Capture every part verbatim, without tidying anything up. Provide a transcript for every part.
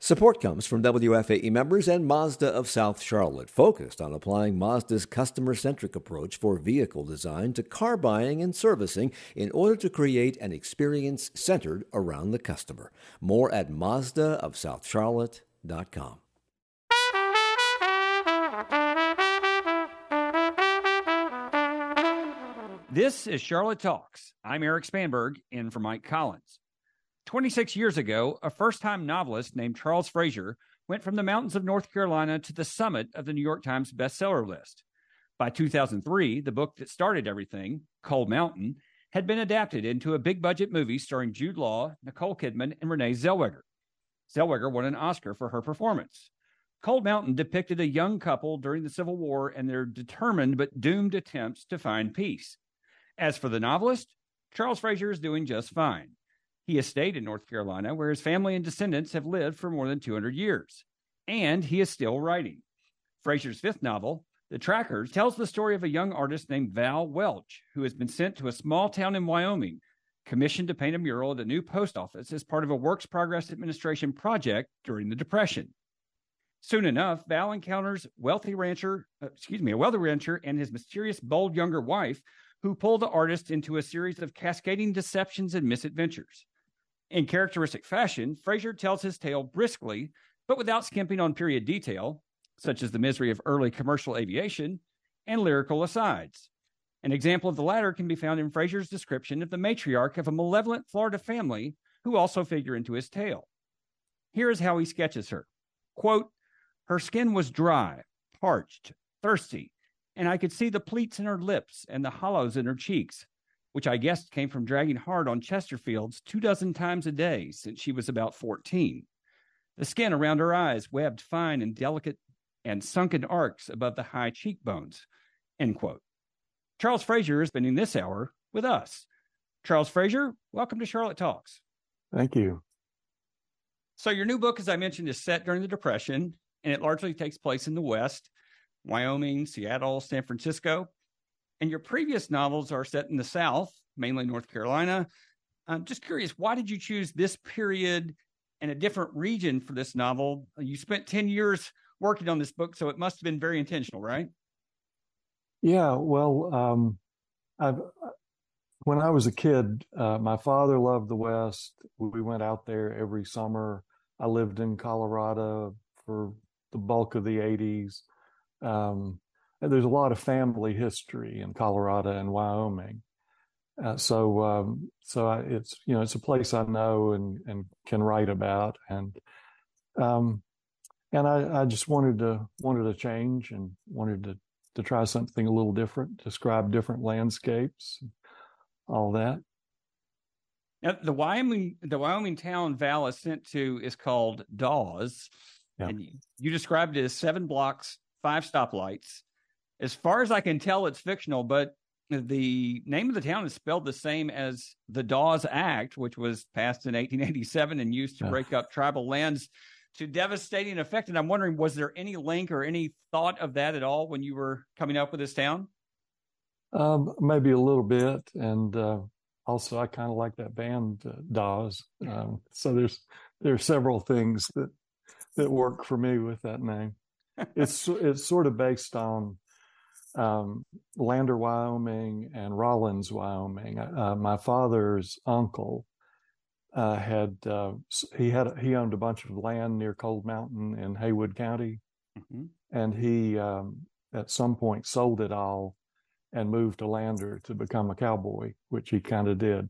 Support comes from W F A E members and Mazda of South Charlotte, focused on applying Mazda's customer-centric approach for vehicle design to car buying and servicing in order to create an experience centered around the customer. More at Mazda of South Charlotte dot com. This is Charlotte Talks. I'm Eric Spanberg, in for Mike Collins. twenty-six years ago, a first-time novelist named Charles Frazier went from the mountains of North Carolina to the summit of the New York Times bestseller list. By two thousand three, the book that started everything, Cold Mountain, had been adapted into a big-budget movie starring Jude Law, Nicole Kidman, and Renee Zellweger. Zellweger won an Oscar for her performance. Cold Mountain depicted a young couple during the Civil War and their determined but doomed attempts to find peace. As for the novelist, Charles Frazier is doing just fine. He has stayed in North Carolina, where his family and descendants have lived for more than two hundred years. And he is still writing. Frazier's fifth novel, The Trackers, tells the story of a young artist named Val Welch, who has been sent to a small town in Wyoming, commissioned to paint a mural at a new post office as part of a Works Progress Administration project during the Depression. Soon enough, Val encounters wealthy rancher, uh, excuse me, a wealthy rancher and his mysterious, bold younger wife, who pull the artist into a series of cascading deceptions and misadventures. In characteristic fashion, Frazier tells his tale briskly, but without skimping on period detail, such as the misery of early commercial aviation, and lyrical asides. An example of the latter can be found in Frazier's description of the matriarch of a malevolent Florida family who also figure into his tale. Here is how he sketches her. Quote, "Her skin was dry, parched, thirsty, and I could see the pleats in her lips and the hollows in her cheeks, which I guessed came from dragging hard on Chesterfields two dozen times a day since she was about fourteen. The skin around her eyes webbed fine and delicate and sunken arcs above the high cheekbones." End quote. Charles Frazier is spending this hour with us. Charles Frazier, welcome to Charlotte Talks. Thank you. So your new book, as I mentioned, is set during the Depression, and it largely takes place in the West, Wyoming, Seattle, San Francisco. And your previous novels are set in the South, mainly North Carolina. I'm just curious, why did you choose this period and a different region for this novel? You spent ten years working on this book, so it must have been very intentional, right? Yeah, well, um, I've, when I was a kid, uh, my father loved the West. We went out there every summer. I lived in Colorado for the bulk of the eighties. Um, and there's a lot of family history in Colorado and Wyoming. Uh, so, um, so I, it's, you know, it's a place I know and, and can write about. And, um, and I, I just wanted to, wanted to change and wanted to, to try something a little different, describe different landscapes, all that. Now, the Wyoming, the Wyoming town Val is sent to is called Dawes. Yeah. And you, you described it as seven blocks, five stoplights. As far as I can tell, it's fictional, but the name of the town is spelled the same as the Dawes Act, which was passed in eighteen eighty-seven and used to break up tribal lands to devastating effect. And I'm wondering, was there any link or any thought of that at all when you were coming up with this town? Um, maybe a little bit. And uh, also, I kind of like that band, uh, Dawes. Um, so there's there are several things that that work for me with that name. It's it's sort of based on um, Lander, Wyoming, and Rollins, Wyoming. Uh, my father's uncle uh, had uh, he had he owned a bunch of land near Cold Mountain in Haywood County, mm-hmm. and he um, at some point sold it all and moved to Lander to become a cowboy, which he kind of did.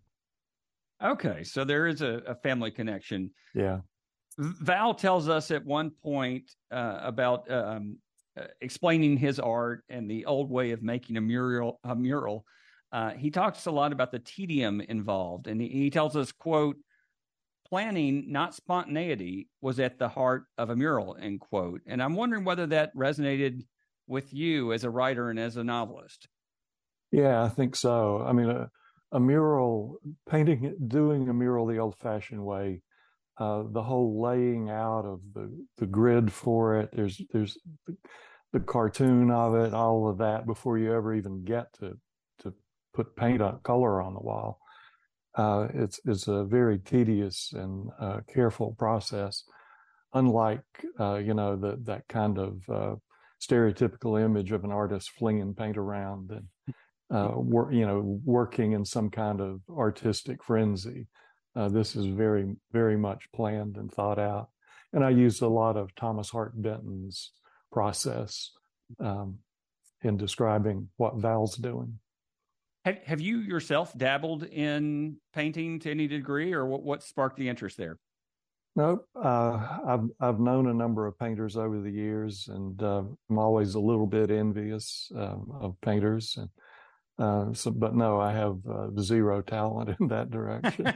Okay, so there is a, a family connection. Yeah. Val tells us at one point uh, about um, uh, explaining his art and the old way of making a mural. A mural. Uh, he talks a lot about the tedium involved, and he, he tells us, quote, "Planning, not spontaneity, was at the heart of a mural," end quote. And I'm wondering whether that resonated with you as a writer and as a novelist. Yeah, I think so. I mean, a, a mural, painting, doing a mural the old-fashioned way, uh, the whole laying out of the, the grid for it, there's there's the, the cartoon of it, all of that before you ever even get to to put paint on, color on the wall. Uh, it's it's a very tedious and uh, careful process. unlike, uh, you know, the, that kind of uh, stereotypical image of an artist flinging paint around and, uh, wor- you know, working in some kind of artistic frenzy. Uh, this is very, very much planned and thought out. And I use a lot of Thomas Hart Benton's process um, in describing what Val's doing. Have, have you yourself dabbled in painting to any degree, or what, what sparked the interest there? Nope. Uh, I've I've known a number of painters over the years, and uh, I'm always a little bit envious uh, of painters. And uh, so, but no, I have uh, zero talent in that direction.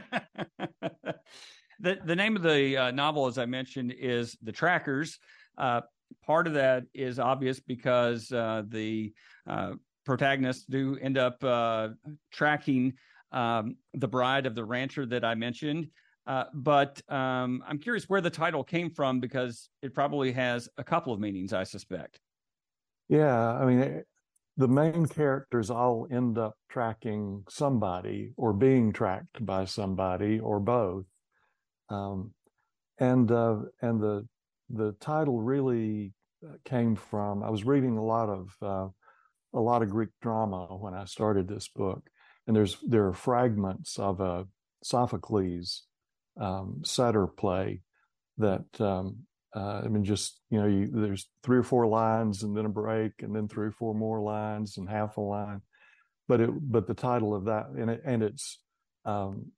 the The name of the uh, novel, as I mentioned, is The Trackers. Uh, part of that is obvious because uh, the uh, protagonists do end up uh, tracking um, the bride of the rancher that I mentioned. Uh, but um, I'm curious where the title came from, because it probably has a couple of meanings, I suspect. Yeah, I mean, the main characters all end up tracking somebody or being tracked by somebody or both. Um, and uh, and the the title really came from, I was reading a lot of uh, a lot of Greek drama when I started this book, and there's there are fragments of a Sophocles um, satyr play that um, uh, I mean, just you know, you, there's three or four lines and then a break, and then three or four more lines and half a line. But it but the title of that, and it, and it's um,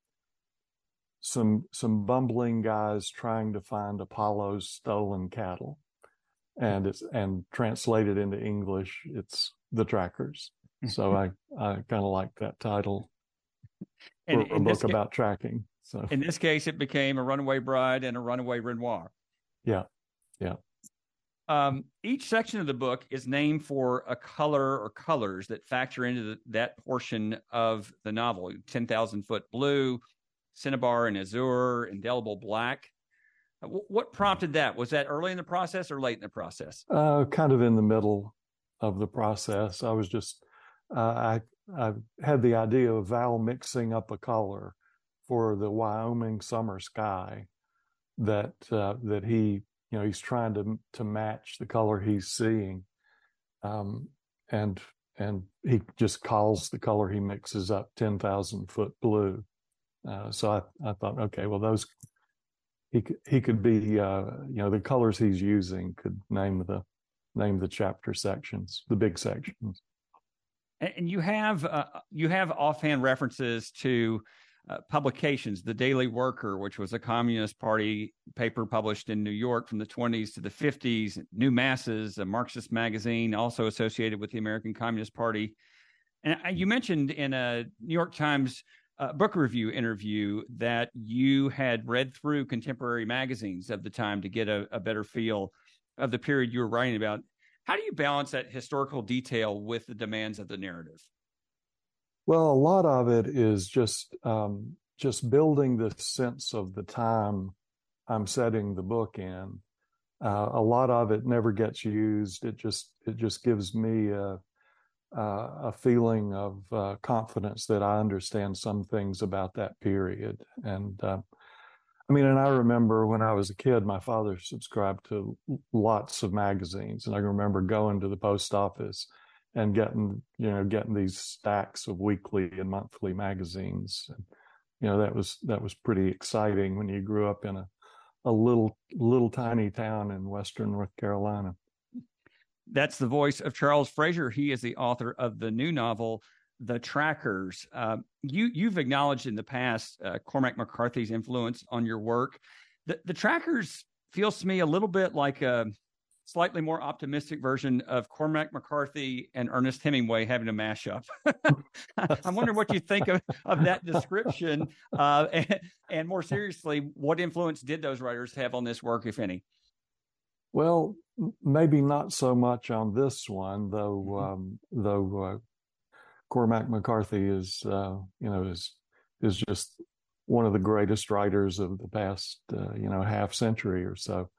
some some bumbling guys trying to find Apollo's stolen cattle, and it's and translated into English, it's The Trackers. So I I kind of like that title for a book about ca- tracking. So in this case, it became A Runaway Bride and A Runaway Renoir. Yeah, yeah. Um, each section of the book is named for a color or colors that factor into the, that portion of the novel. ten thousand Foot Blue, Cinnabar and Azure, Indelible Black. What prompted that? Was that early in the process or late in the process? Uh, kind of in the middle of the process. I was just, uh, I, I had the idea of Val mixing up a color for the Wyoming summer sky that, uh, that he, you know, he's trying to, to match the color he's seeing. Um, and, and he just calls the color he mixes up ten thousand Foot Blue. Uh, so I, I thought, okay, well, those, he could, he could be, uh, you know, the colors he's using could name the, name the chapter sections, the big sections. And you have, uh, you have offhand references to uh, publications, The Daily Worker, which was a Communist Party paper published in New York from the twenties to the fifties, New Masses, a Marxist magazine, also associated with the American Communist Party. And you mentioned in a New York Times uh, book review interview that you had read through contemporary magazines of the time to get a, a better feel of the period you were writing about. How do you balance that historical detail with the demands of the narrative? Well, a lot of it is just um, just building the sense of the time I'm setting the book in. Uh, a lot of it never gets used. It just it just gives me a uh, a feeling of uh, confidence that I understand some things about that period. And uh, I mean, and I remember when I was a kid, my father subscribed to lots of magazines, and I remember going to the post office and getting, you know, getting these stacks of weekly and monthly magazines. And, you know, that was that was pretty exciting when you grew up in a a little little tiny town in Western North Carolina. That's the voice of Charles Frazier. He is the author of the new novel, The Trackers. Uh, you, you've acknowledged in the past uh, Cormac McCarthy's influence on your work. The, the Trackers feels to me a little bit like a slightly more optimistic version of Cormac McCarthy and Ernest Hemingway having a mashup. I'm wondering what you think of, of that description. Uh, and, and more seriously, what influence did those writers have on this work, if any? Well, maybe not so much on this one, though. Um, though uh, Cormac McCarthy is, uh, you know, is is just one of the greatest writers of the past, uh, you know, half century or so,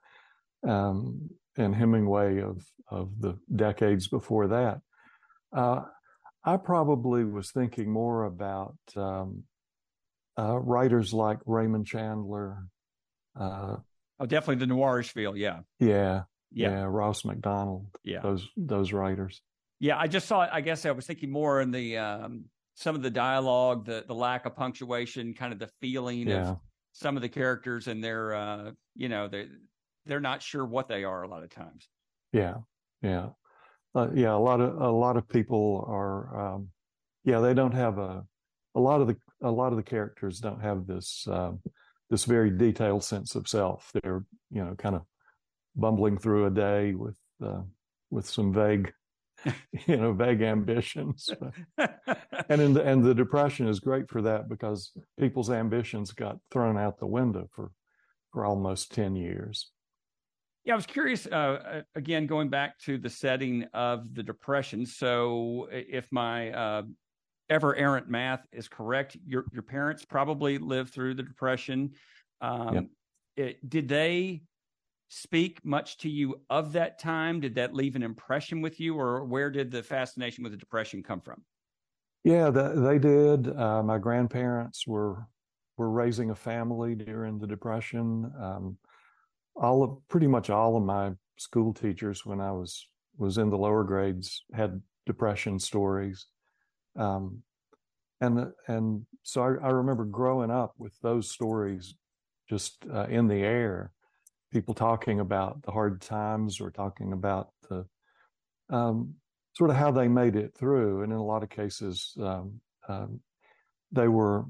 um, and Hemingway of of the decades before that. Uh, I probably was thinking more about um, uh, writers like Raymond Chandler, uh, Oh, definitely the noirish feel. Yeah. Yeah. Yeah. Yeah. Ross McDonald. Yeah. Those, those writers. Yeah. I just saw it. I guess I was thinking more in the, um, some of the dialogue, the, the lack of punctuation, kind of the feeling Yeah. of some of the characters and their, uh, you know, they they're not sure what they are a lot of times. Yeah. Yeah. Uh, yeah. A lot of, a lot of people are, um, yeah, they don't have a, a lot of the, a lot of the characters don't have this, um, this very detailed sense of self. They're, you know, kind of bumbling through a day with, uh, with some vague, you know, vague ambitions. and in the, and the Depression is great for that because people's ambitions got thrown out the window for, for almost ten years. Yeah, I was curious, uh, again, going back to the setting of the Depression. So if my uh, ever errant math is correct, your your parents probably lived through the Depression. Um, yep. it, did they speak much to you of that time? Did that leave an impression with you, or where did the fascination with the Depression come from? Yeah, the, they did. Uh, my grandparents were were raising a family during the Depression. Um, all of, pretty much all of my school teachers when I was was in the lower grades had Depression stories. Um, and and so I, I remember growing up with those stories just uh, in the air, people talking about the hard times or talking about the um, sort of how they made it through. And in a lot of cases, um, um, they were,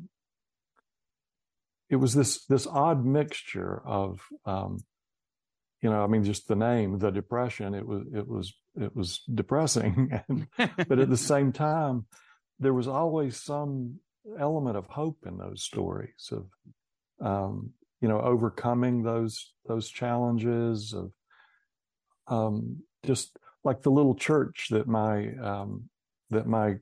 it was this this odd mixture of, um, you know, I mean, just the name, the Depression, it was, it was, it was depressing. and, but at the same time, there was always some element of hope in those stories of, um, you know, overcoming those, those challenges of, um, just like the little church that my, um, that my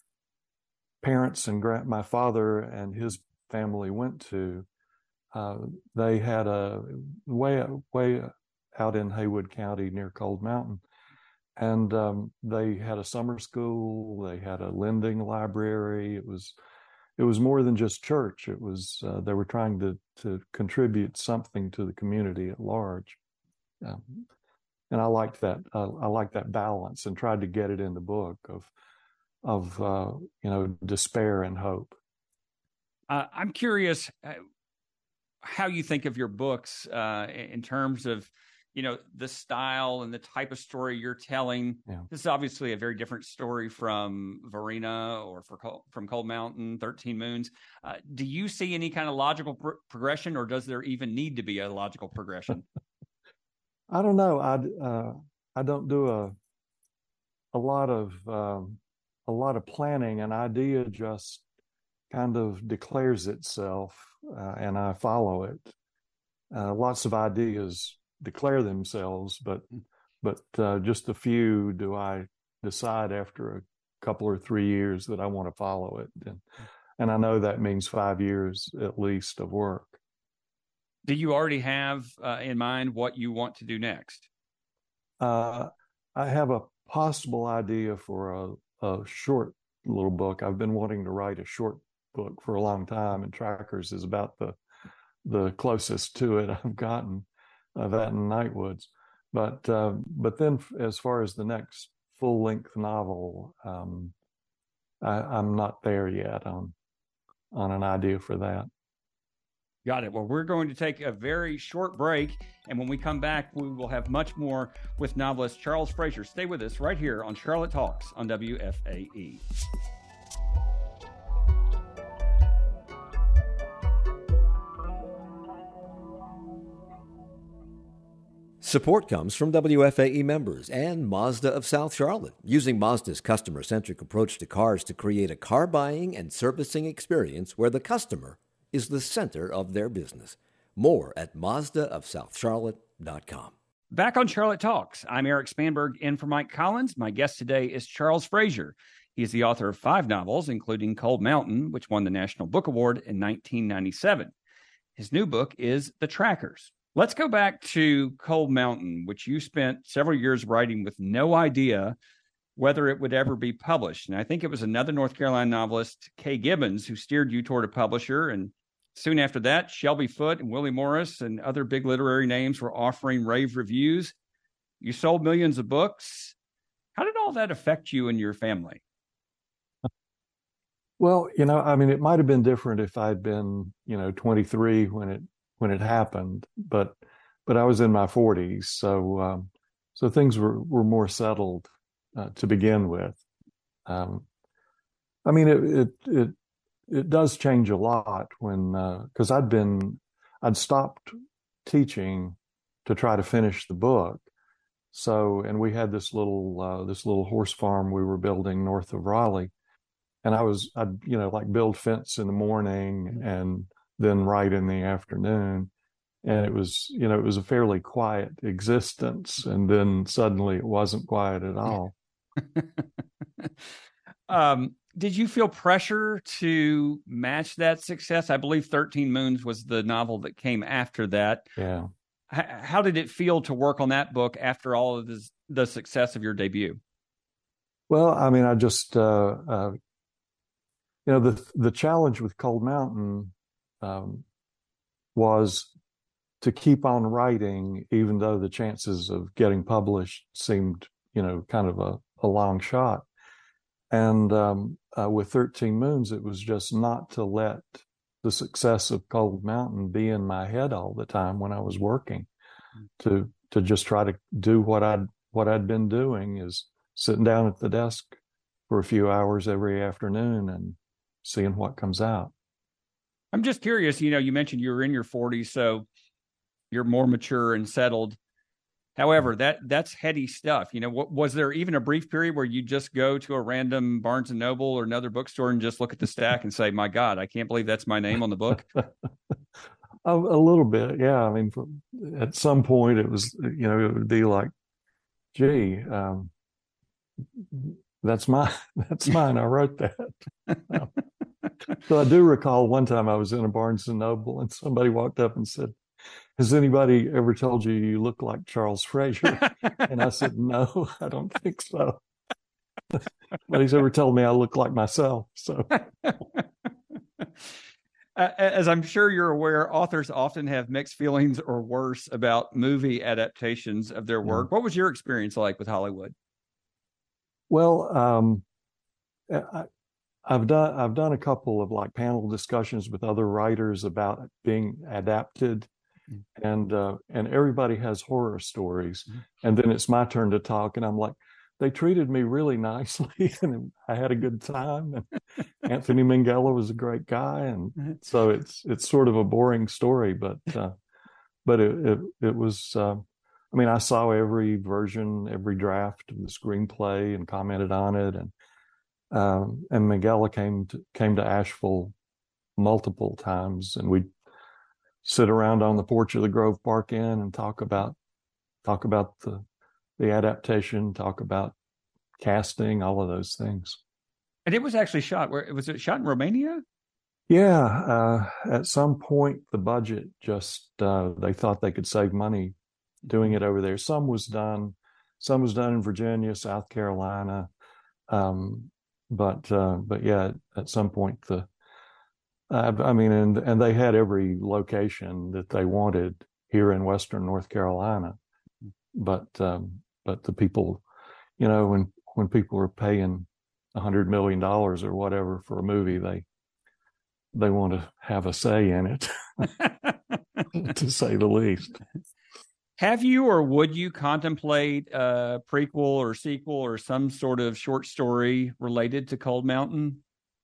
parents and grand, my father and his family went to. Uh, they had a way, way out in Haywood County near Cold Mountain. And um, they had a summer school, they had a lending library. It was, it was more than just church. It was, uh, they were trying to, to contribute something to the community at large. Um, and I liked that, uh, I liked that balance and tried to get it in the book of, of, uh, you know, despair and hope. Uh, I'm curious uh, how you think of your books uh, in terms of, you know, the style and the type of story you're telling. Yeah. This is obviously a very different story from Varina or for Col- from Cold Mountain, thirteen Moons. Uh, do you see any kind of logical pro- progression, or does there even need to be a logical progression? I don't know. I uh, I don't do a a lot of um, a lot of planning. An idea just kind of declares itself, uh, and I follow it. Uh, lots of ideas declare themselves, but but uh, just a few do I decide after a couple or three years that I want to follow it, and and I know that means five years at least of work. Do you already have uh, in mind what you want to do next? Uh, I have a possible idea for a, a short little book. I've been wanting to write a short book for a long time, and Trackers is about the the closest to it I've gotten. Uh, that and Nightwoods, but uh, but then as far as the next full length novel, um, I, I'm not there yet on on an idea for that. Got it. Well, we're going to take a very short break, and when we come back, we will have much more with novelist Charles Frazier. Stay with us right here on Charlotte Talks on W F A E. Support comes from W F A E members and Mazda of South Charlotte, using Mazda's customer-centric approach to cars to create a car buying and servicing experience where the customer is the center of their business. More at Mazda of South Charlotte dot com. Back on Charlotte Talks, I'm Eric Spanberg in for Mike Collins. My guest today is Charles Frazier. He is the author of five novels, including Cold Mountain, which won the National Book Award in nineteen ninety-seven. His new book is The Trackers. Let's go back to Cold Mountain, which you spent several years writing with no idea whether it would ever be published. And I think it was another North Carolina novelist, Kay Gibbons, who steered you toward a publisher. And Soon after that, Shelby Foote and Willie Morris and other big literary names were offering rave reviews. You sold millions of books. How did all that affect you and your family? Well, you know, I mean, it might have been different if I'd been, you know, twenty-three when it when it happened, but but I was in my forties, so um, so things were were more settled uh, to begin with. Um, I mean, it it it it does change a lot when because uh, I'd been I'd stopped teaching to try to finish the book. So, and we had this little uh, this little horse farm we were building north of Raleigh, and I was I'd you know like build fence in the morning and then write in the afternoon, and it was you know it was a fairly quiet existence, and then suddenly it wasn't quiet at all. um, did you feel pressure to match that success? I believe thirteen Moons was the novel that came after that. Yeah. How did it feel to work on that book after all of this, the success of your debut? Well, I mean, I just, uh, uh, you know, the the challenge with Cold Mountain um, was to keep on writing, even though the chances of getting published seemed, you know, kind of a, a long shot. And um, uh, with thirteen Moons, it was just not to let the success of Cold Mountain be in my head all the time when I was working, to to just try to do what I'd what I'd been doing, is sitting down at the desk for a few hours every afternoon and seeing what comes out. I'm just curious, you know, you mentioned you were in your forties, so you're more mature and settled. However, that that's heady stuff. You know, what, was there even a brief period where you just go to a random Barnes and Noble or another bookstore and just look at the stack and say, my God, I can't believe that's my name on the book? a, a little bit. Yeah. I mean, for, at some point it was, you know, it would be like, gee, um, that's my, that's mine. I wrote that. So I do recall one time I was in a Barnes and Noble and somebody walked up and said, has anybody ever told you you look like Charles Frazier? And I said, no, I don't think so. Nobody's ever told me I look like myself. So, as I'm sure you're aware, authors often have mixed feelings or worse about movie adaptations of their work. Yeah. What was your experience like with Hollywood? Well, um, I, I've done I've done a couple of like panel discussions with other writers about it being adapted. And uh, and everybody has horror stories, and then it's my turn to talk, and I'm like, they treated me really nicely, and I had a good time. And Anthony Minghella was a great guy, and so it's it's sort of a boring story, but uh, but it it, it was. Uh, I mean, I saw every version, every draft of the screenplay, and commented on it, and um, and Minghella came to came to Asheville multiple times, and we sit around on the porch of the Grove Park Inn and talk about talk about the the adaptation, talk about casting, all of those things. And it was actually shot where was it shot in Romania? Yeah, uh, at some point the budget just uh, they thought they could save money doing it over there. Some was done, some was done in Virginia, South Carolina, um, but uh, but yeah, at some point the Uh, I mean, and and they had every location that they wanted here in Western North Carolina, but um, but the people, you know, when when people are paying a hundred million dollars or whatever for a movie, they they want to have a say in it, to say the least. Have you or would you contemplate a prequel or sequel or some sort of short story related to Cold Mountain?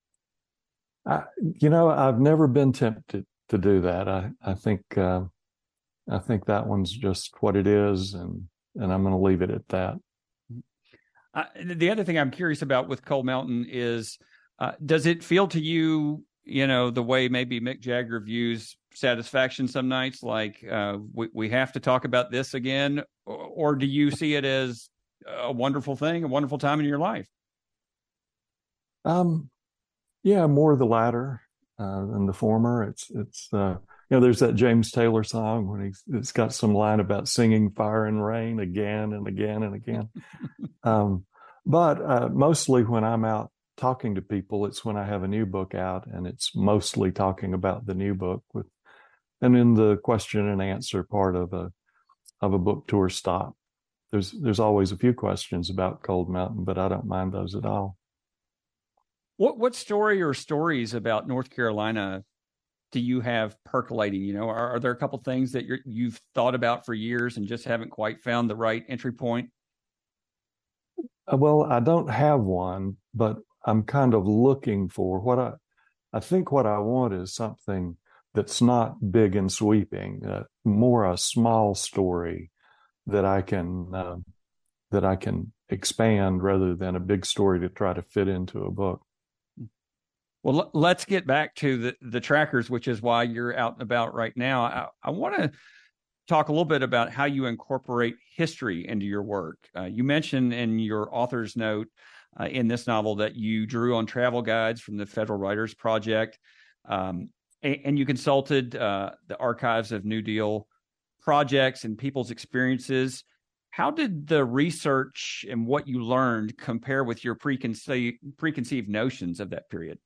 I, you know, I've never been tempted to do that. I, I think, uh, I think that one's just what it is, and and I'm going to leave it at that. Uh, the other thing I'm curious about with Cold Mountain is, uh, does it feel to you, you know, the way maybe Mick Jagger views Satisfaction some nights, like uh, we we have to talk about this again, or, or do you see it as a wonderful thing, a wonderful time in your life? Um. Yeah, more the latter uh, than the former. It's it's uh, you know, there's that James Taylor song when he's it's got some line about singing fire and rain again and again and again. um, but uh, mostly when I'm out talking to people, it's when I have a new book out, and it's mostly talking about the new book with, and in the question and answer part of a of a book tour stop, there's there's always a few questions about Cold Mountain, but I don't mind those at all. What what story or stories about North Carolina do you have percolating? You know, are, are there a couple things that you're, you've thought about for years and just haven't quite found the right entry point? Uh, Well, I don't have one, but I'm kind of looking for what I, I think what I want is something that's not big and sweeping, uh, more a small story that I can uh, that I can expand rather than a big story to try to fit into a book. Well, let's get back to the, the trackers, which is why you're out and about right now. I, I want to talk a little bit about how you incorporate history into your work. Uh, you mentioned in your author's note uh, in this novel that you drew on travel guides from the Federal Writers Project, um, and, and you consulted uh, the archives of New Deal projects and people's experiences. How did the research and what you learned compare with your preconceived, preconceived notions of that period?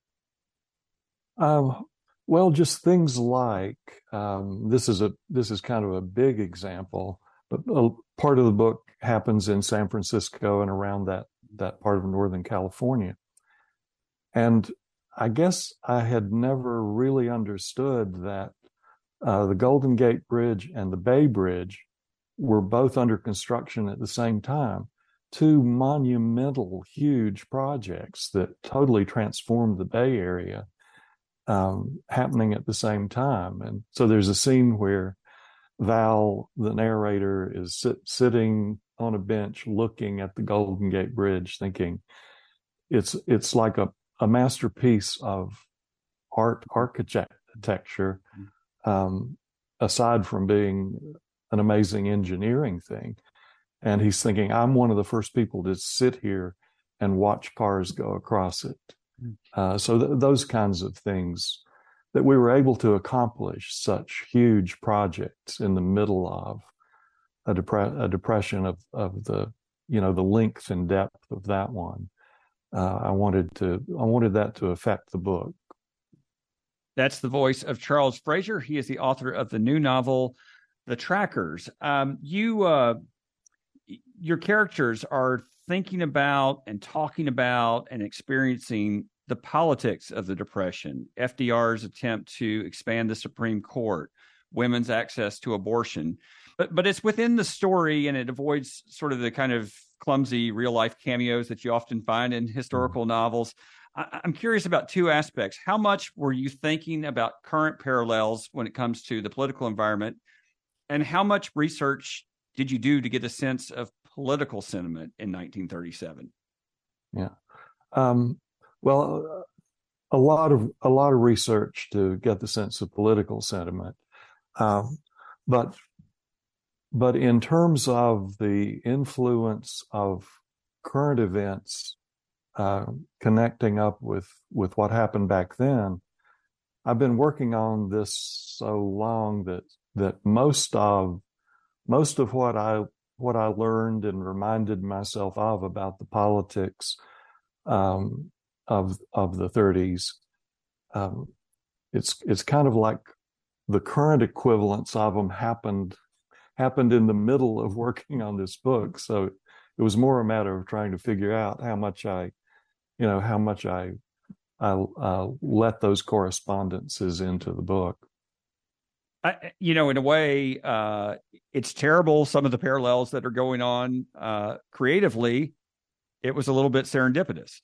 Um, well, just things like um, this is a this is kind of a big example, but a part of the book happens in San Francisco and around that that part of Northern California. And I guess I had never really understood that uh, the Golden Gate Bridge and the Bay Bridge were both under construction at the same time. Two monumental, huge projects that totally transformed the Bay Area. Um, happening at the same time. And so there's a scene where Val, the narrator, is sit, sitting on a bench looking at the Golden Gate Bridge, thinking it's it's like a, a masterpiece of art architecture, um, aside from being an amazing engineering thing. And he's thinking, I'm one of the first people to sit here and watch cars go across it. Uh, so th- those kinds of things, that we were able to accomplish such huge projects in the middle of a, depre- a depression of, of the, you know, the length and depth of that one. Uh, I wanted to, I wanted that to affect the book. That's the voice of Charles Frazier. He is the author of the new novel, The Trackers. Um, you, uh, your characters are thinking about and talking about and experiencing the politics of the Depression, F D R's attempt to expand the Supreme Court, women's access to abortion. But but it's within the story, and it avoids sort of the kind of clumsy real-life cameos that you often find in historical mm-hmm. novels. I, I'm curious about two aspects. How much were you thinking about current parallels when it comes to the political environment? And how much research did you do to get a sense of political sentiment in nineteen thirty-seven? Yeah. Um, well, a lot of a lot of research to get the sense of political sentiment, um, but but in terms of the influence of current events uh, connecting up with with what happened back then, I've been working on this so long that that most of most of what I what I learned and reminded myself of about the politics um, of of the thirties, um, it's it's kind of like the current equivalents of them happened happened in the middle of working on this book. So it was more a matter of trying to figure out how much I, you know, how much I I uh, let those correspondences into the book. I, you know, in a way, uh, it's terrible, some of the parallels that are going on uh, creatively. It was a little bit serendipitous.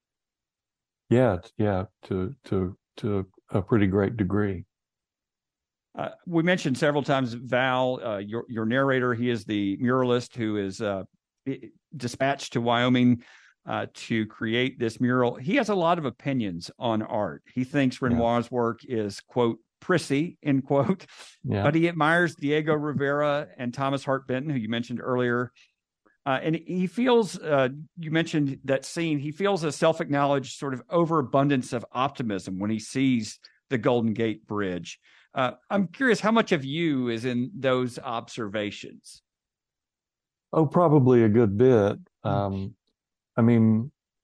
Yeah, yeah, to to to a pretty great degree. Uh, we mentioned several times Val, uh, your your narrator. He is the muralist who is uh, dispatched to Wyoming uh, to create this mural. He has a lot of opinions on art. He thinks Renoir's yeah. work is, quote, prissy, end quote, yeah. but he admires Diego Rivera and Thomas Hart Benton, who you mentioned earlier. Uh, and he feels, uh, you mentioned that scene, he feels a self-acknowledged sort of overabundance of optimism when he sees the Golden Gate Bridge. Uh, I'm curious, how much of you is in those observations? Oh, probably a good bit. Um, I mean,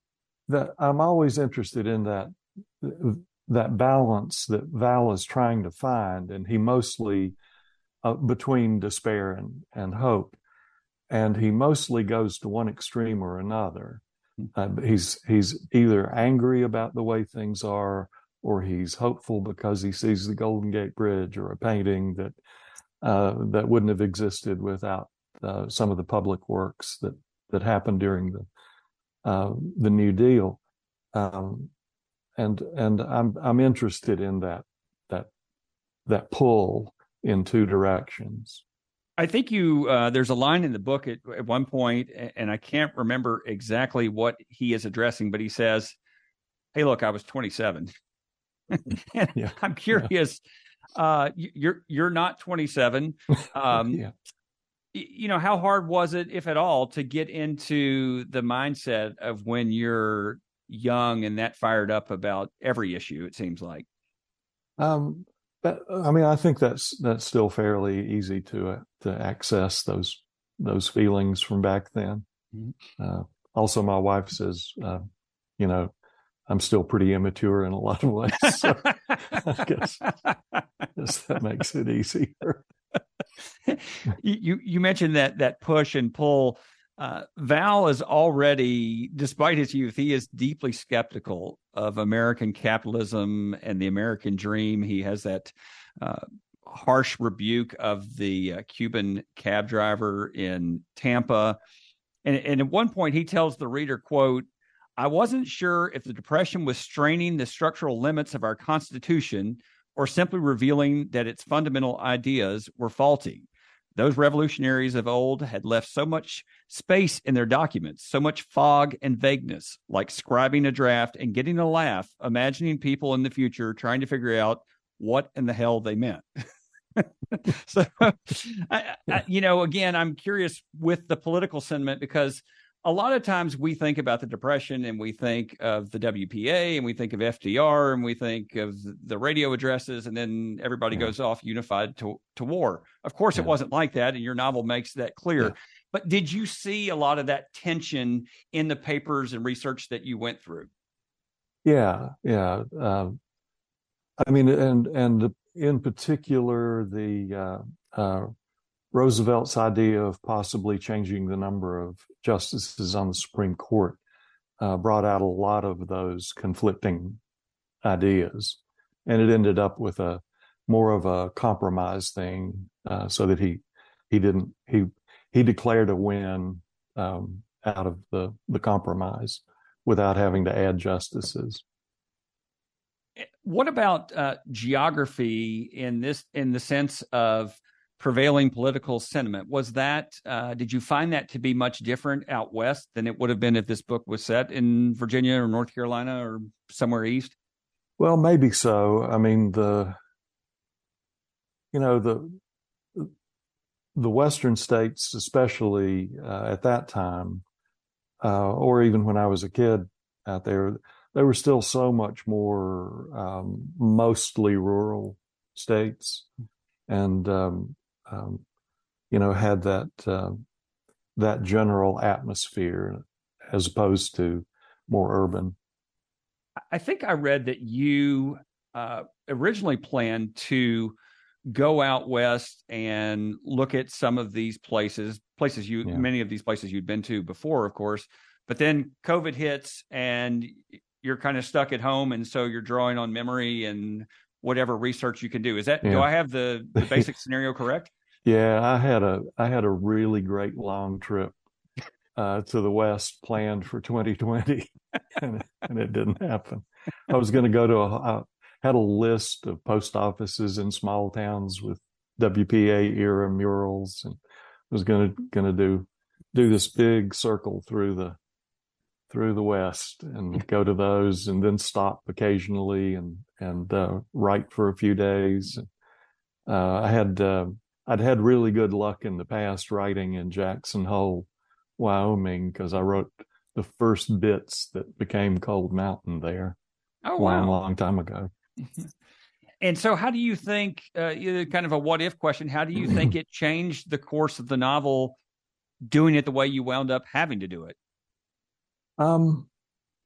that I'm always interested in that that balance that Val is trying to find, and he mostly uh, between despair and and hope, and he mostly goes to one extreme or another. Uh, he's he's either angry about the way things are, or he's hopeful because he sees the Golden Gate Bridge or a painting that uh, that wouldn't have existed without uh, some of the public works that that happened during the uh, the New Deal. Um, and and I'm I'm interested in that that that pull in two directions. I think you uh, there's a line in the book at, at one point, and I can't remember exactly what he is addressing, but he says, "Hey, look, I was twenty-seven." And yeah. I'm curious. Yeah. Uh, you're you're not twenty-seven. Um, yeah. You know, how hard was it, if at all, to get into the mindset of when you're young and that fired up about every issue? It seems like. Um. That, I mean, I think that's that's still fairly easy to uh, to access those those feelings from back then. Mm-hmm. Uh, also, my wife says, uh, you know, I'm still pretty immature in a lot of ways. So I guess, I guess that makes it easier. you you mentioned that that push and pull. Uh, Val is already, despite his youth, he is deeply skeptical of American capitalism and the American dream. He has that uh, harsh rebuke of the uh, Cuban cab driver in Tampa. And, and at one point he tells the reader, quote, "I wasn't sure if the Depression was straining the structural limits of our Constitution or simply revealing that its fundamental ideas were faulty. Those revolutionaries of old had left so much space in their documents, so much fog and vagueness, like scribing a draft and getting a laugh, imagining people in the future trying to figure out what in the hell they meant." So, I, I, you know, again, I'm curious with the political sentiment, because a lot of times we think about the Depression and we think of the W P A and we think of F D R and we think of the radio addresses, and then everybody yeah. goes off unified to, to war. Of course, yeah. it wasn't like that, and your novel makes that clear. Yeah. But did you see a lot of that tension in the papers and research that you went through? Yeah, yeah. Um, I mean, and and in particular, the uh, uh, Roosevelt's idea of possibly changing the number of justices on the Supreme Court uh, brought out a lot of those conflicting ideas, and it ended up with a more of a compromise thing, uh, so that he he didn't he he declared a win um, out of the the compromise without having to add justices. What about uh, geography in this in the sense of prevailing political sentiment? Was that, uh, did you find that to be much different out west than it would have been if this book was set in Virginia or North Carolina or somewhere east? Well, maybe so. I mean, the, you know, the, the Western states, especially uh, at that time, uh, or even when I was a kid out there, they were still so much more um, mostly rural states. And, um, um, you know, had that uh, that general atmosphere as opposed to more urban. I think I read that you uh, originally planned to go out west and look at some of these places, places you, yeah. many of these places you'd been to before, of course, but then COVID hits and you're kind of stuck at home. And so you're drawing on memory and whatever research you can do. Is that, yeah. do I have the, the basic scenario correct? Yeah, I had a, I had a really great long trip uh, to the West planned for twenty twenty and, and it didn't happen. I was going to go to a, I had a list of post offices in small towns with W P A era murals, and was going to, going to do, do this big circle through the, through the West and go to those, and then stop occasionally and, and, uh, write for a few days. Uh, I had, uh, I'd had really good luck in the past writing in Jackson Hole, Wyoming, because I wrote the first bits that became Cold Mountain there oh, a wow. long, long time ago. And so how do you think, uh, kind of a what if question, how do you think it changed the course of the novel doing it the way you wound up having to do it? Um,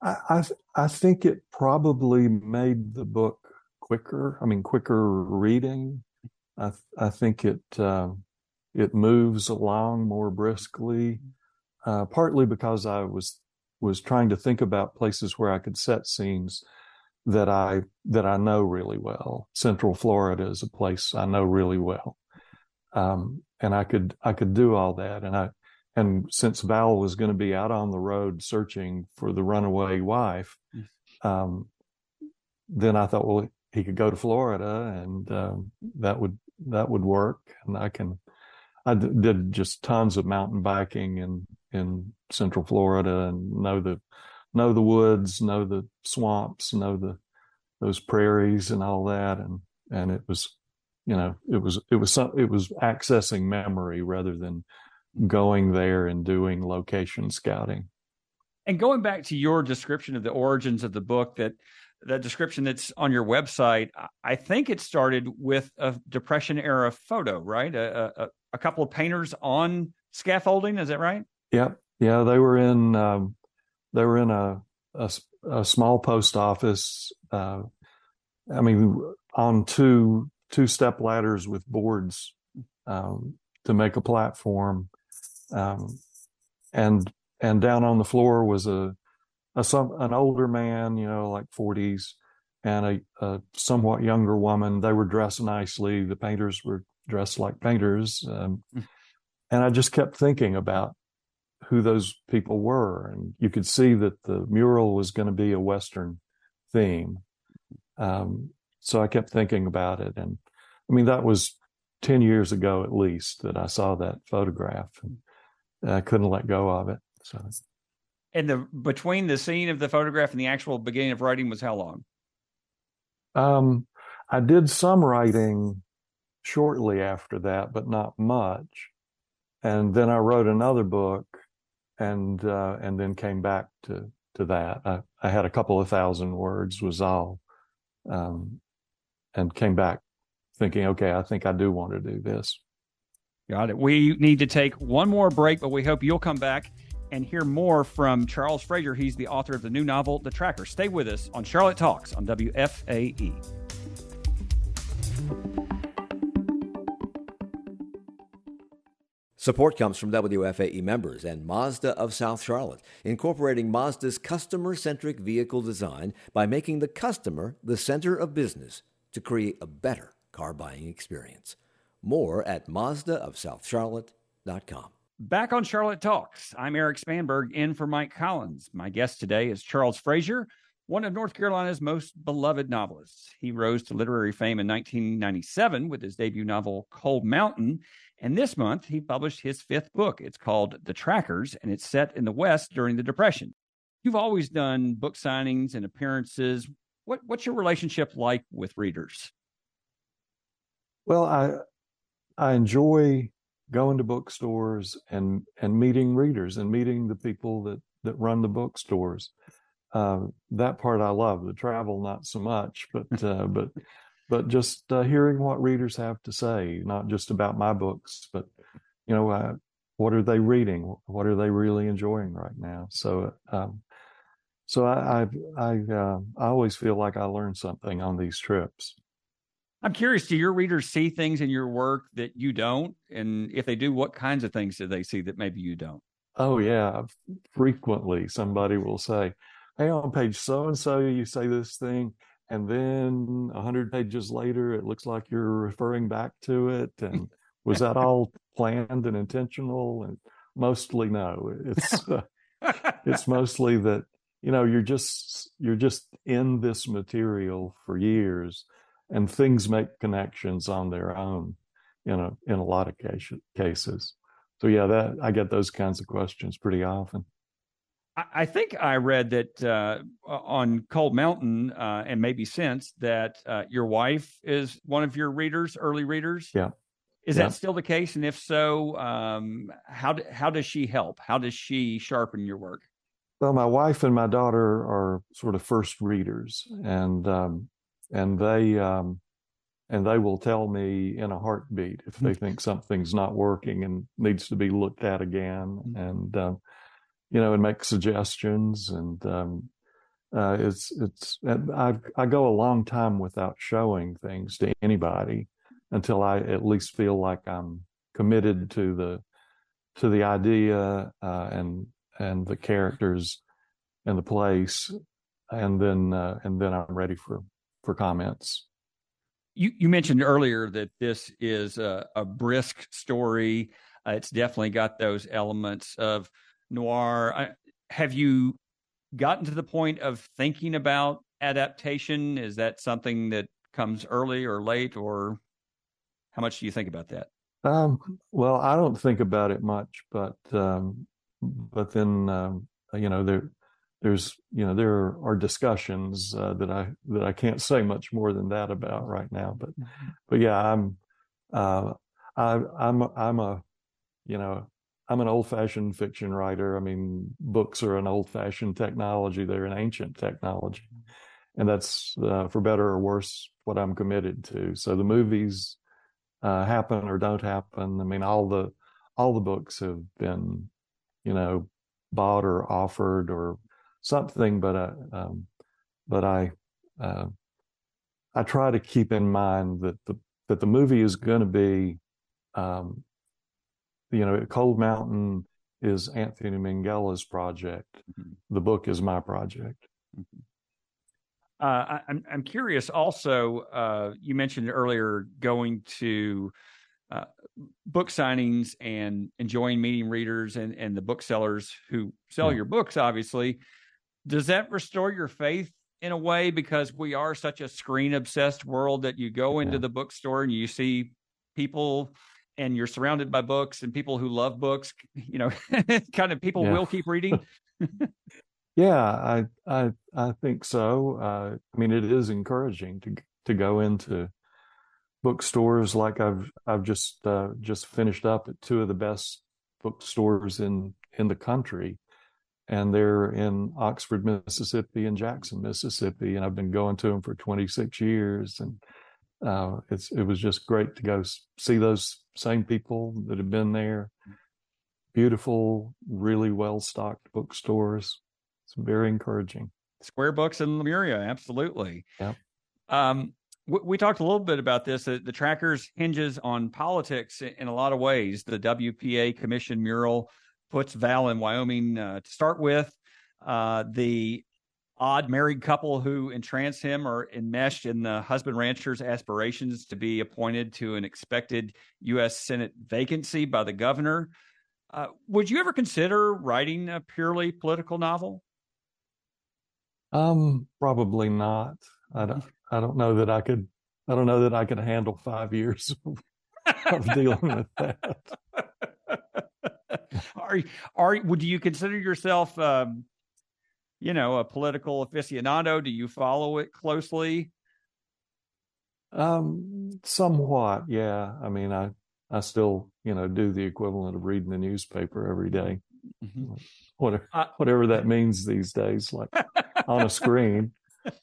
I, I I think it probably made the book quicker. I mean, quicker reading. I I think it uh, it moves along more briskly. Uh, partly because I was was trying to think about places where I could set scenes that I that I know really well. Central Florida is a place I know really well, um, and I could I could do all that. And I and since Val was going to be out on the road searching for the runaway wife, um, then I thought, well, he could go to Florida, and um, that would that would work. And I can I d- did just tons of mountain biking in in Central Florida, and know the know the woods, know the swamps, know the those prairies and all that, and and it was, you know, it was it was some, it was accessing memory rather than going there and doing location scouting. And going back to your description of the origins of the book, that the description that's on your website, I think it started with a Depression era photo, right? A, a, a couple of painters on scaffolding. Is that right? Yeah, yeah. They were in um, they were in a, a a small post office. Uh, I mean, on two two step ladders with boards um, to make a platform, um, and and down on the floor was a a some an older man, you know, like forties, and a, a somewhat younger woman. They were dressed nicely. The painters were dressed like painters, um, and I just kept thinking about who those people were, and you could see that the mural was going to be a Western theme. Um, so I kept thinking about it, and I mean, that was ten years ago at least that I saw that photograph, and I couldn't let go of it. So, and the between the scene of the photograph and the actual beginning of writing was how long? Um, I did some writing shortly after that, but not much, and then I wrote another book, and uh, and then came back to to that. I, I had a couple of thousand words was all, um, and came back thinking, okay, I think I do want to do this. Got it. We need to take one more break, but we hope you'll come back and hear more from Charles Frazier. He's the author of the new novel, The Tracker. Stay with us on Charlotte Talks on W F A E. Support comes from W F A E members and Mazda of South Charlotte, incorporating Mazda's customer-centric vehicle design by making the customer the center of business to create a better car buying experience. More at Mazda of South Charlotte dot com. Back on Charlotte Talks, I'm Eric Spanberg, in for Mike Collins. My guest today is Charles Frazier, one of North Carolina's most beloved novelists. He rose to literary fame in nineteen ninety-seven with his debut novel, Cold Mountain. And this month, he published his fifth book. It's called The Trackers, and it's set in the West during the Depression. You've always done book signings and appearances. What, what's your relationship like with readers? Well, I I enjoy going to bookstores and and meeting readers and meeting the people that that run the bookstores. Uh, that part I love. The travel, not so much, but uh, but but just uh, hearing what readers have to say, not just about my books, but you know, uh, what are they reading? What are they really enjoying right now? So, um, so I I I, uh, I always feel like I learn something on these trips. I'm curious, do your readers see things in your work that you don't? And if they do, what kinds of things do they see that maybe you don't? Oh, yeah. Frequently, somebody will say, hey, on page so-and-so, you say this thing, and then a hundred pages later, it looks like you're referring back to it. And was that all planned and intentional? And mostly no. It's uh, it's mostly that, you know, you're just you're just in this material for years, and things make connections on their own, you know, in a lot of case, cases. So yeah, that I get those kinds of questions pretty often. I think I read that uh, on Cold Mountain, uh, and maybe since, that uh, your wife is one of your readers, early readers. Yeah. Is yeah. that still the case? And if so, um, how do, how does she help? How does she sharpen your work? Well, my wife and my daughter are sort of first readers, and um, and they um, and they will tell me in a heartbeat if they think something's not working and needs to be looked at again, and um, you know, and make suggestions. And um, uh, it's it's I I go a long time without showing things to anybody until I at least feel like I'm committed to the to the idea uh, and and the characters and the place, and then uh, and then I'm ready for for comments. You you mentioned earlier that this is a, a brisk story. Uh, it's definitely got those elements of noir. I, have you gotten to the point of thinking about adaptation? Is that something that comes early or late, or how much do you think about that? Um, well, I don't think about it much, but um, but then um, you know there there's you know there are discussions uh, that I that I can't say much more than that about right now. But but yeah, I'm uh, I, I'm I'm a you know I'm an old-fashioned fiction writer. I mean, books are an old-fashioned technology. They're an ancient technology, and that's uh, for better or worse what I'm committed to. So the movies uh, happen or don't happen. I mean, all the all the books have been, you know, bought or offered or something. But uh, um, but I uh, I try to keep in mind that the that the movie is going to be, um, you know, Cold Mountain is Anthony Minghella's project. Mm-hmm. The book is my project. Mm-hmm. Uh, I, I'm I'm curious. Also, uh, you mentioned earlier going to uh, book signings and enjoying meeting readers and, and the booksellers who sell yeah. your books. Obviously, does that restore your faith in a way, because we are such a screen obsessed world that you go into yeah. the bookstore and you see people and you're surrounded by books and people who love books? You know, kind of people yeah. will keep reading. Yeah, I I I think so. Uh, I mean, it is encouraging to to go into bookstores. Like I've I've just uh, just finished up at two of the best bookstores in in the country, and they're in Oxford, Mississippi, and Jackson, Mississippi, and I've been going to them for twenty-six years, and uh, it's it was just great to go see those same people that have been there. Beautiful, really well stocked bookstores. It's very encouraging. Square Books in Lemuria, absolutely. Yeah. Um, we, we talked a little bit about this. Uh, the Trackers hinges on politics in, in a lot of ways. The W P A commission mural puts Val in Wyoming uh, to start with. Uh, the odd married couple who entrance him are enmeshed in the husband rancher's aspirations to be appointed to an expected U S Senate vacancy by the governor. Uh, would you ever consider writing a purely political novel? Um, probably not. I don't. I don't know that I could. I don't know that I could handle five years of, of dealing with that. Are are would you consider yourself, um, you know, a political aficionado? Do you follow it closely? Um, somewhat, yeah. I mean, I I still, you know, do the equivalent of reading the newspaper every day. Mm-hmm. Whatever, uh, whatever that means these days, like on a screen.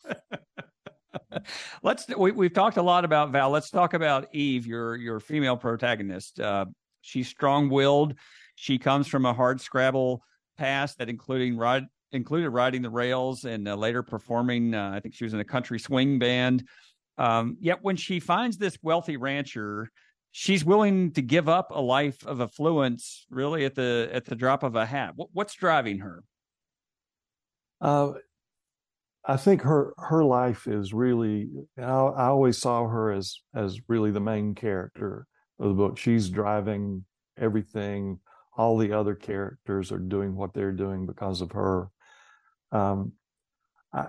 Let's we, we've talked a lot about Val. Let's talk about Eve, your your female protagonist. Uh, she's strong-willed. She comes from a hard scrabble past that including ride included riding the rails and uh, later performing. Uh, I think she was in a country swing band. Um, yet when she finds this wealthy rancher, she's willing to give up a life of affluence, really at the at the drop of a hat. What, what's driving her? Uh, I think her her life is really. I, I always saw her as as really the main character of the book. She's driving everything. All the other characters are doing what they're doing because of her. Um, I,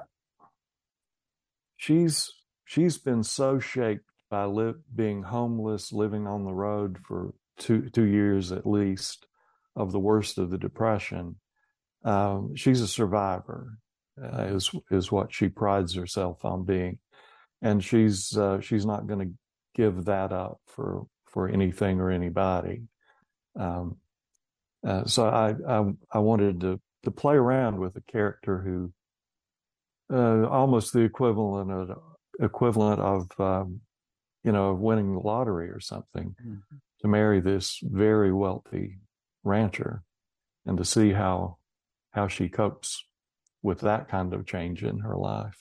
she's she's been so shaped by li- being homeless, living on the road for two two years at least of the worst of the Depression. Um, she's a survivor, uh, is is what she prides herself on being, and she's uh, she's not going to give that up for for anything or anybody. Um, uh, so I, I I wanted to to play around with a character who uh, almost the equivalent of equivalent of um, you know, of winning the lottery or something, mm-hmm. to marry this very wealthy rancher and to see how how she copes with that kind of change in her life.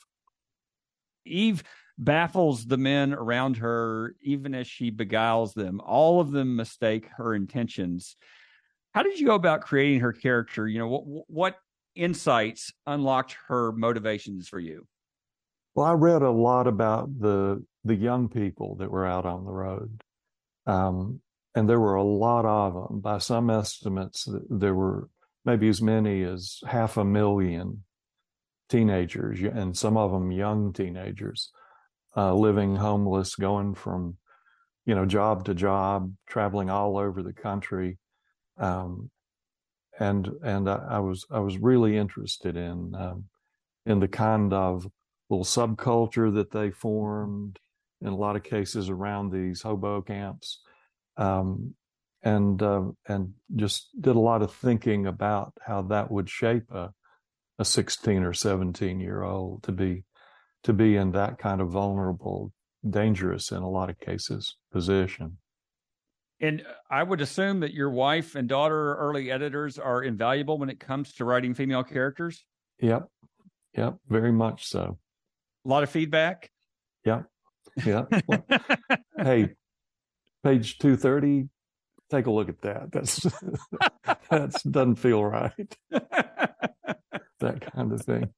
Eve baffles the men around her, even as she beguiles them. All of them mistake her intentions. How did you go about creating her character? You know, what, what insights unlocked her motivations for you? Well, I read a lot about the the young people that were out on the road, um, and there were a lot of them. By some estimates, there were maybe as many as half a million teenagers, and some of them young teenagers, uh, living homeless, going from, you know, job to job, traveling all over the country. Um, and and I, I was I was really interested in um, in the kind of little subculture that they formed in a lot of cases around these hobo camps, um, and uh, and just did a lot of thinking about how that would shape a a sixteen or seventeen year old to be to be in that kind of vulnerable, dangerous in a lot of cases position. And I would assume that your wife and daughter, early editors, are invaluable when it comes to writing female characters. Yep. Yep. Very much so. A lot of feedback. Yep. Yep. Well, hey, page two thirty, take a look at that. That's, that's doesn't feel right. That kind of thing.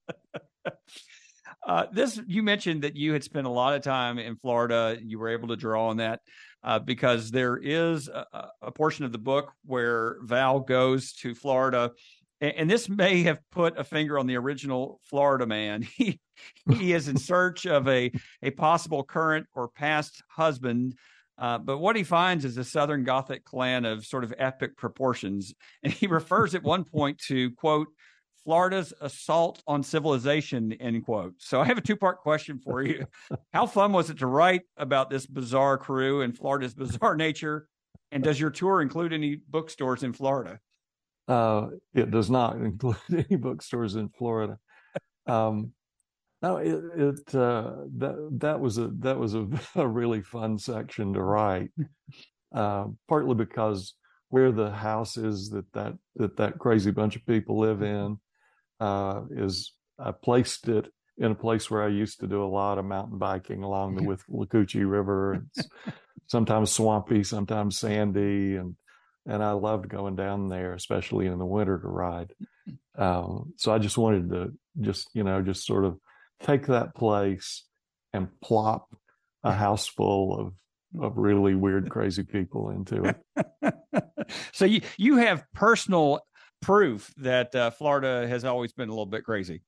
Uh, this, you mentioned that you had spent a lot of time in Florida. You were able to draw on that uh, because there is a, a portion of the book where Val goes to Florida, and, and this may have put a finger on the original Florida man. He he is in search of a a possible current or past husband. Uh, but what he finds is a Southern Gothic clan of sort of epic proportions. And he refers at one point to, quote, Florida's assault on civilization, end quote. So I have a two-part question for you. How fun was it to write about this bizarre crew and Florida's bizarre nature? And does your tour include any bookstores in Florida? Uh, it does not include any bookstores in Florida. Um, no, it, it uh, that that was a that was a, a really fun section to write. Uh, partly because where the house is that that that that crazy bunch of people live in. Uh, is I placed it in a place where I used to do a lot of mountain biking along the Withlacoochee River. It's sometimes swampy, sometimes sandy, and and I loved going down there, especially in the winter to ride. Um, so I just wanted to just you know just sort of take that place and plop a house full of of really weird, crazy people into it. So you you have personal proof that uh, Florida has always been a little bit crazy.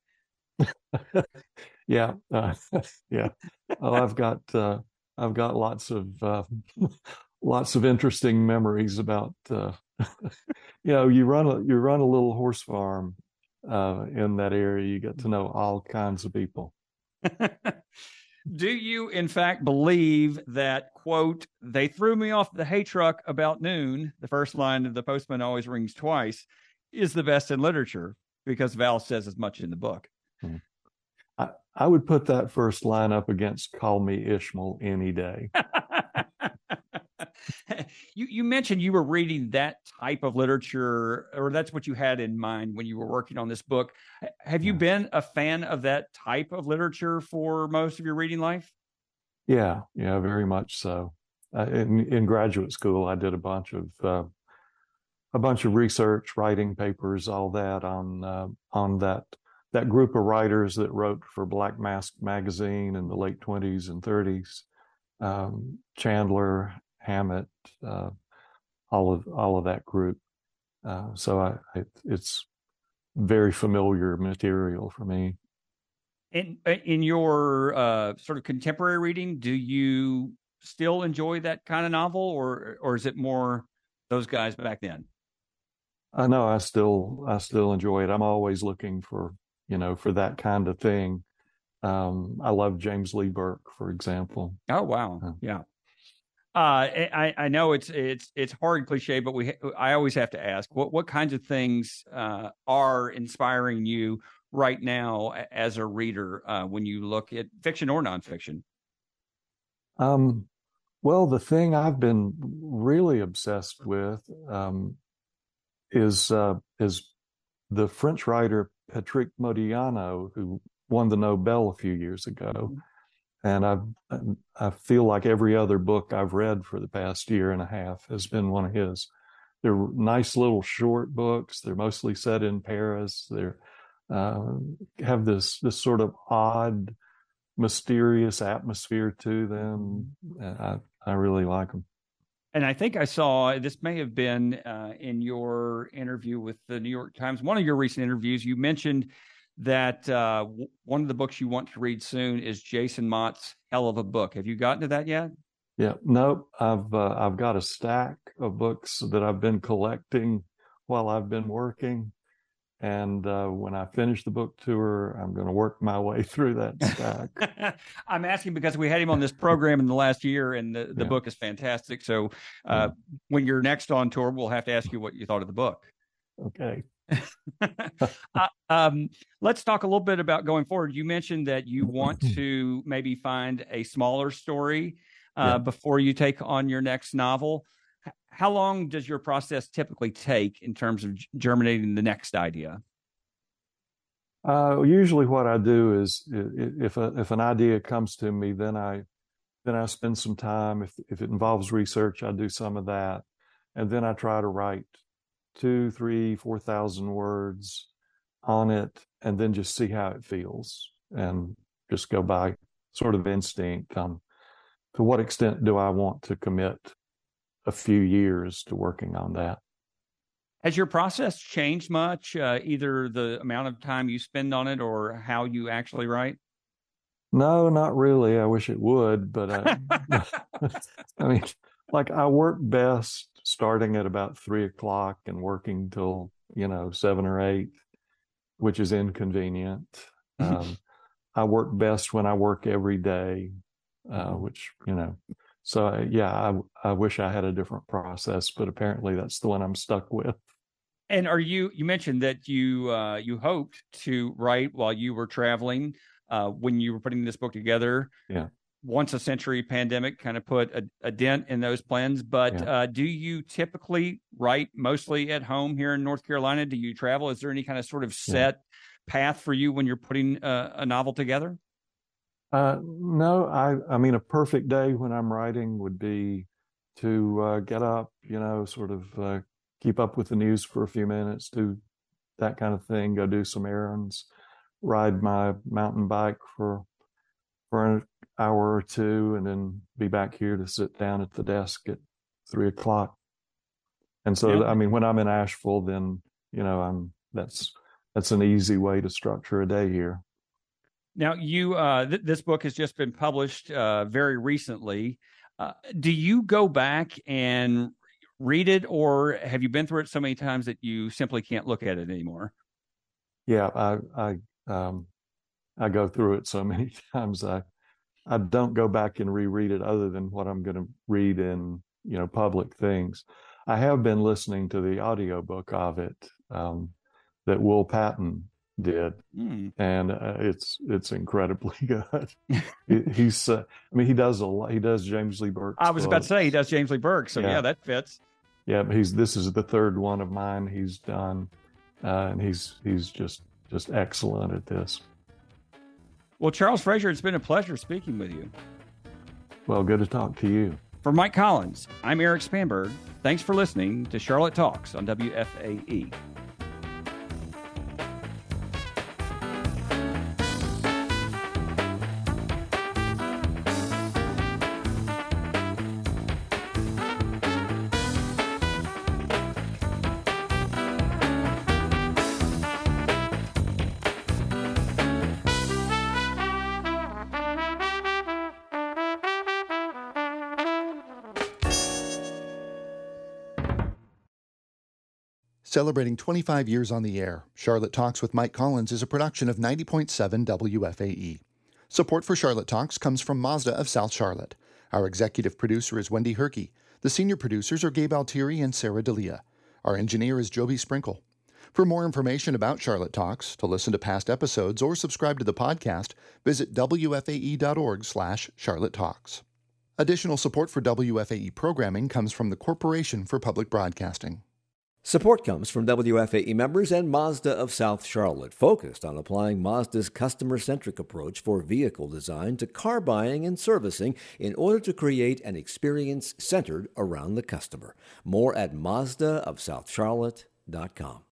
yeah, uh, yeah. Oh, I've got uh, I've got lots of uh, lots of interesting memories about. Uh, you know, you run a you run a little horse farm uh, in that area. You get to know all kinds of people. Do you, in fact, believe that, quote, they threw me off the hay truck about noon, the first line of The Postman Always Rings Twice, is the best in literature? Because Val says as much in the book. Hmm. I, I would put that first line up against Call Me Ishmael any day. you, you mentioned you were reading that type of literature, or that's what you had in mind when you were working on this book. Have you been a fan of that type of literature for most of your reading life? Yeah, yeah, very much so. Uh, in, in graduate school, I did a bunch of uh, a bunch of research, writing papers, all that on uh, on that that group of writers that wrote for Black Mask magazine in the late twenties and thirties. Um, Chandler, Hammett, uh, all of all of that group. Uh, so I, I, it's very familiar material for me. In in your uh, sort of contemporary reading, do you still enjoy that kind of novel, or or is it more those guys back then? I know I still I still enjoy it. I'm always looking for you know for that kind of thing. Um, I love James Lee Burke, for example. Oh wow, uh, yeah. Uh, I, I know it's it's it's hard cliche, but we I always have to ask what what kinds of things uh, are inspiring you right now as a reader uh, when you look at fiction or nonfiction? Um, well, the thing I've been really obsessed with um, is uh, is the French writer Patrick Modiano, who won the Nobel a few years ago. Mm-hmm. And I I feel like every other book I've read for the past year and a half has been one of his. They're nice little short books. They're mostly set in Paris. They're uh, have this this sort of odd, mysterious atmosphere to them. I I really like them. And I think I saw, this may have been uh, in your interview with the New York Times, one of your recent interviews, you mentioned that uh, w- one of the books you want to read soon is Jason Mott's Hell of a Book. Have you gotten to that yet? Yeah, no, I've uh, I've got a stack of books that I've been collecting while I've been working. And uh, when I finish the book tour, I'm going to work my way through that stack. I'm asking because we had him on this program in the last year, and the, the yeah. book is fantastic. So uh, yeah. when you're next on tour, we'll have to ask you what you thought of the book. Okay. uh, um, let's talk a little bit about going forward. You mentioned that you want to maybe find a smaller story uh, yeah. before you take on your next novel. How long does your process typically take in terms of germinating the next idea? Uh, usually what I do is if a, if an idea comes to me, then I then I spend some time. If if it involves research, I do some of that. And then I try to write two, three, four thousand words on it, and then just see how it feels and just go by sort of instinct. Um, to what extent do I want to commit a few years to working on that? Has your process changed much, uh, either the amount of time you spend on it or how you actually write? No, not really. I wish it would, but I, I mean, like I work best starting at about three o'clock and working till, you know, seven or eight, which is inconvenient. Um, I work best when I work every day, uh, which, you know, So, uh, yeah, I, I wish I had a different process, but apparently that's the one I'm stuck with. And are you, you mentioned that you, uh, you hoped to write while you were traveling, uh, when you were putting this book together. Yeah. Once a century pandemic kind of put a, a dent in those plans. But yeah. uh, do you typically write mostly at home here in North Carolina? Do you travel? Is there any kind of sort of set yeah. path for you when you're putting a, a novel together? Uh, no, I, I mean, a perfect day when I'm writing would be to uh, get up, you know, sort of uh, keep up with the news for a few minutes, do that kind of thing, go do some errands, ride my mountain bike for for an hour or two, and then be back here to sit down at the desk at three o'clock. And so, yeah. I mean, when I'm in Asheville, then, you know, I'm that's that's an easy way to structure a day here. Now, you uh, th- this book has just been published uh, very recently. Uh, do you go back and read it, or have you been through it so many times that you simply can't look at it anymore? Yeah, I I um, I go through it so many times. I I don't go back and reread it other than what I'm going to read in, you know, public things. I have been listening to the audiobook of it um, that Will Patton did, mm. and uh, it's it's incredibly good. he, he's uh, I mean he does a lot. He does James Lee Burke. I was books. about to say he does James Lee Burke, so yeah, yeah that fits. Yeah, but he's this is the third one of mine he's done, uh, and he's he's just just excellent at this. Well, Charles Frazier, it's been a pleasure speaking with you. Well, good to talk to you. For Mike Collins, I'm Eric Spanberg. Thanks for listening to Charlotte Talks on W F A E. Celebrating twenty-five years on the air, Charlotte Talks with Mike Collins is a production of ninety point seven W F A E. Support for Charlotte Talks comes from Mazda of South Charlotte. Our executive producer is Wendy Herkey. The senior producers are Gabe Altieri and Sarah D'Elia. Our engineer is Joby Sprinkle. For more information about Charlotte Talks, to listen to past episodes, or subscribe to the podcast, visit W F A E dot org slash Charlotte Talks. Additional support for W F A E programming comes from the Corporation for Public Broadcasting. Support comes from W F A E members and Mazda of South Charlotte, focused on applying Mazda's customer-centric approach for vehicle design to car buying and servicing in order to create an experience centered around the customer. More at Mazda of South Charlotte dot com.